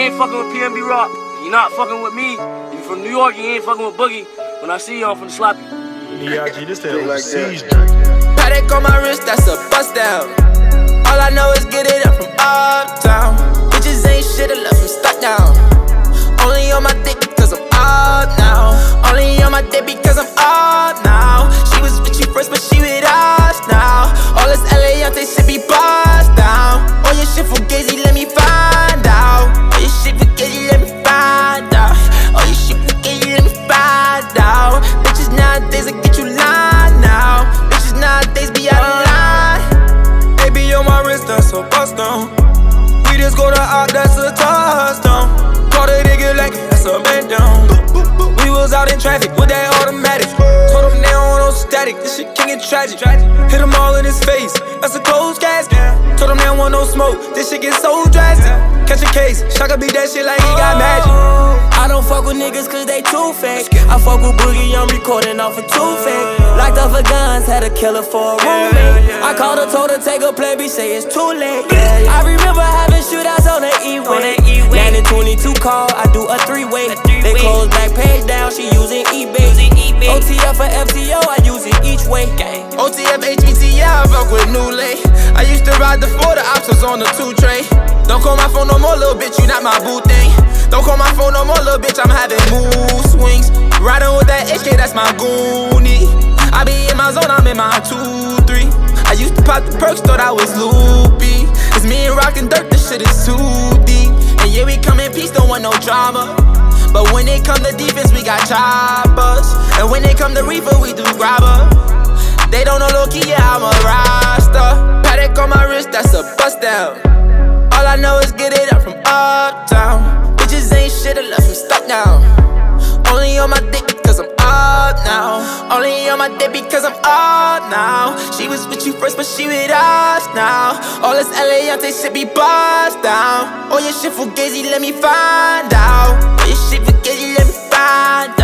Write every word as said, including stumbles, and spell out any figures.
ain't fucking with P N B Rock, you not fucking with me. If you from New York, you ain't fucking with Boogie. When I see you, I'm finna slap you. E I G, this that overseas. Patek on my wrist, that's a bust down. All I know is get it up from uptown. Bitches ain't shit, I left them stuck down. Only on my dick because I'm up now. Only on my dick because I'm up now. She was with you first, but she with us now. All this Eliantte shit be bust down. All your shit for Gazy, let me find out. All your shit for Gazy, let me find out. All your shit for Gazy, let me find out. Bitches nowadays, I get you lined now. Bitches nowadays be out of line. Baby on my wrist, that's a bust down. We just go to out, that's a touchdown. Call the nigga like that's a man down. We was out in traffic with that automatic. Told him they don't want no static, this shit can get tragic. Hit him all in his face, that's a closed casket. Told him they don't want no smoke, this shit get so drastic. Catch a case, Shaka beat that shit like he got magic. I don't fuck with niggas cause they too fake. I fuck with Boogie, I'm recording off a two fake. Locked up for guns, had a killer for a roommate. I called her, told her take a play, bitch say it's too late. I remember having shootouts on the E-way. Landing twenty-two call, I do a three-way. They close back page down, she using eBay. O T F or F T O, I use it each way. O T F, H B T, yeah, I fuck with New Lay. I used to ride the four, the ops was on the two tray. Don't call my phone no more, little bitch, you not my boo thing. Don't call my phone no more, little bitch, I'm having mood swings. Riding with that H K, that's my goonie. I be in my zone, I'm in my two three. I used to pop the perks, thought I was loopy. It's me and Rock and Dirt, this shit is too deep. And yeah, we come in peace, don't want no drama. But when it come to defense, we got choppers. And when it come to reefer, we do grabber. They don't know low-key, yeah, I'm a roster. Patek on my wrist, that's a bust down. All I know is get it up from uptown. Bitches ain't shit, I left them stuck down. Only on my dick because I'm up now. Only on my dick because I'm up now. She was with you first, but she with us now. All this Eliantte shit be bust down. All your shit for Gazy, let me find out. All your shit for Gazy, let me find out.